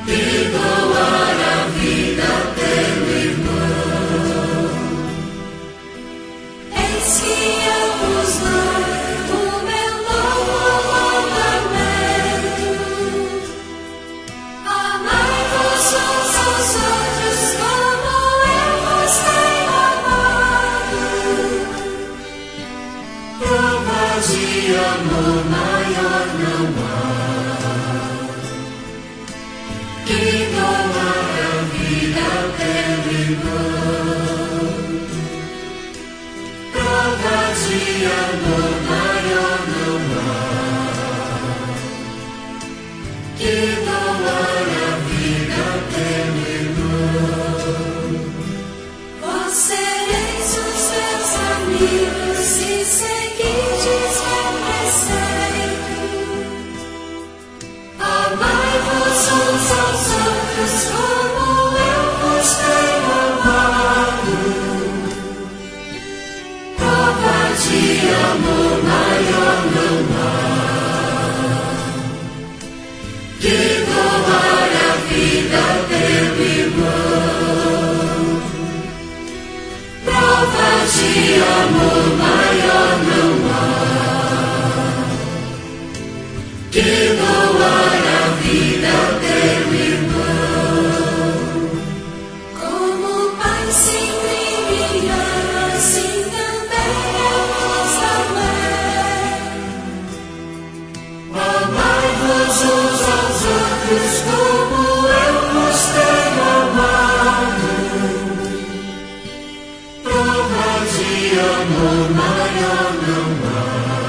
De amor maior não há, que doar a vida pelo irmão. Prova de amor maior não há, que doar a vida pelo irmão. Vós sereis os meus amigos se seguirdes meu preceito. Amai-vos uns aos outros como eu vos tenho amado. Prova de amor maior não há, que doar a vida pelo irmão. Prova de amor maior não há, que doar a vida pelo irmão. Como o Pai sempre me ama, assim também eu vos amei. Amai-vos uns aos outros como eu vos tenho amado. Prova de amor maior não há,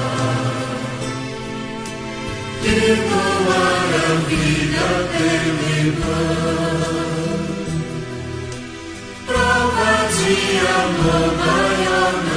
que doar a vida pelo irmão. Prova de amor maior não há.